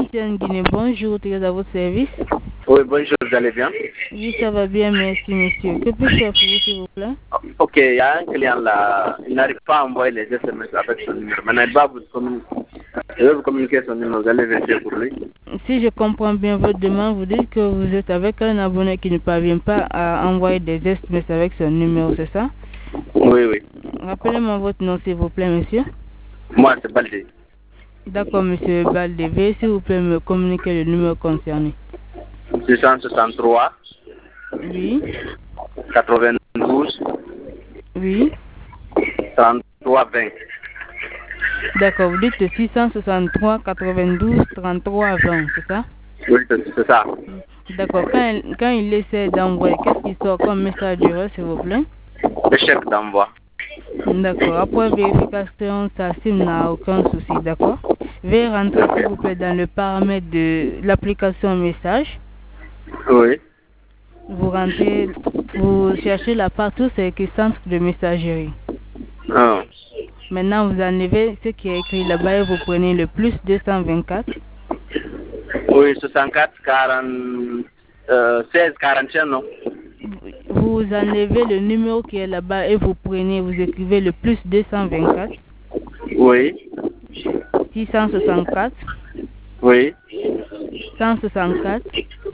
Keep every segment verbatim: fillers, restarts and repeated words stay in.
Guinée. Bonjour, très à votre service. Oui, bonjour, vous allez bien? Oui, ça va bien, merci, monsieur. Que puis-je faire pour vous, s'il vous plaît? Ok, il y a un client là, il n'arrive pas à envoyer les S M S avec son numéro. Mais n'arrive pas à vous communiquer. Je vais vous communiquer son numéro, vous allez vérifier pour lui. Si je comprends bien votre demande, vous dites que vous êtes avec un abonné qui ne parvient pas à envoyer des S M S avec son numéro, c'est ça? Oui, oui. Rappelez-moi votre nom, s'il vous plaît, monsieur. Moi, c'est Baldé. D'accord, monsieur Baldé. Veuillez, s'il vous plaît, me communiquer le numéro concerné. six cent soixante-trois. Oui. quatre-vingt-douze. Oui. trente-trois vingt. D'accord, vous dites six cent soixante-trois, quatre-vingt-douze, trente-trois, vingt, c'est ça? Oui, c'est ça. D'accord, quand, quand il essaie d'envoyer, qu'est-ce qui sort comme message d'erreur, s'il vous plaît? Échec d'envoi. D'accord, après vérification, sa SIM n'a aucun souci, d'accord? Veuillez rentrer, s'il vous plaît, dans le paramètre de l'application message. Oui. Vous rentrez, vous cherchez la partout, c'est écrit centre de messagerie. Ah. Maintenant, vous enlevez ce qui est écrit là-bas et vous prenez le plus deux cent vingt-quatre. Oui, soixante-quatre, quarante, euh, seize, quarante et un, non? Vous enlevez le numéro qui est là-bas et vous prenez, vous écrivez le plus deux cent vingt-quatre. Oui. six cent soixante-quatre. Oui. cent soixante-quatre.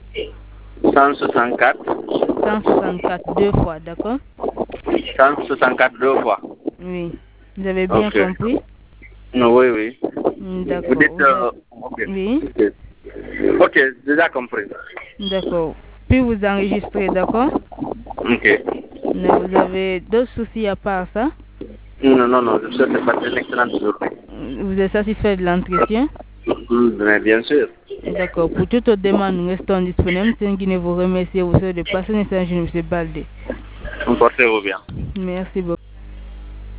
cent soixante-quatre. cent soixante-quatre deux fois, d'accord? cent soixante-quatre deux fois. Oui. Vous avez bien okay. compris? Oui, oui. D'accord. Vous dites, euh, avez... okay. Oui. Ok, okay, déjà compris. D'accord. Puis vous enregistrez, d'accord? Ok. Mais vous avez d'autres soucis à part ça? Non, non, non, je souhaite passer une excellente journée. Vous êtes satisfait de l'entretien? Mais bien sûr. D'accord. Pour toute autre demande, nous restons disponibles. C'est Guinée vous remercie. Vous souhaite de passer un message, M. Baldé. Portez-vous bien. Merci beaucoup.